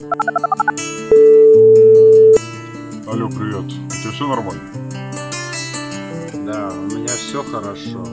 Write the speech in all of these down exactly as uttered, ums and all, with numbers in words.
Алло, привет. У тебя все нормально? Да, у меня все хорошо.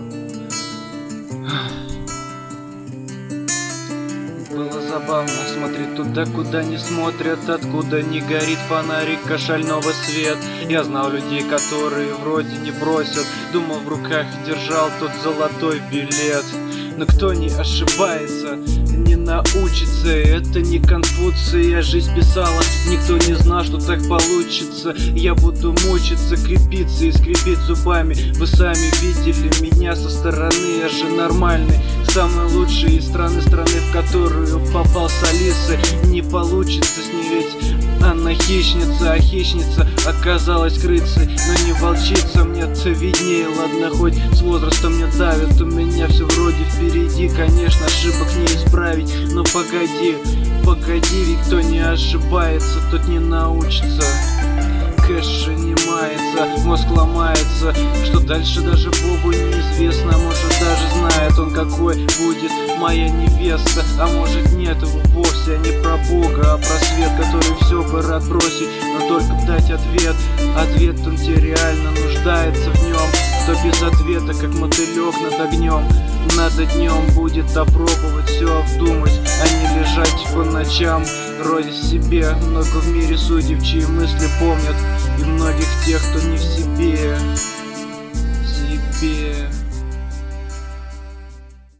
Было забавно смотреть туда, куда не смотрят, откуда не горит фонарик шального свет. Я знал людей, которые вроде не бросят, думал, в руках держал тот золотой билет. Но кто не ошибается, не научится. Это не Конфуция, жизнь писала, никто не знал, что так получится. Я буду мучиться, крепиться и скрипеть зубами. Вы сами видели меня со стороны, я же нормальный. Самый лучший из страны, страны, в которую попал с Алисой. Не получится с ней, ведь она хищница, а хищница оказалась крысой. Но не волчица, мне-то виднее. Ладно, хоть с возрастом не давит, у меня все вроде впереди. Конечно, ошибок не исправить, но погоди, погоди, ведь кто не ошибается, тот не научится. Кэш же не мается, мозг ломается. Что дальше даже Богу неизвестно. Может, даже знает он, какой будет моя невеста. А может, нет его вовсе, а не про Бога, а про свет, который все бы рад бросить, но только дать ответ. Ответ он тебе реально нуждается в нем. Кто без ответа, как мотылек над огнем. Надо днем будет опробовать, все обдумать, а не лежать по ночам, роясь в себе. Много в мире судеб, чьи мысли помнят, и многих тех, кто не в себе.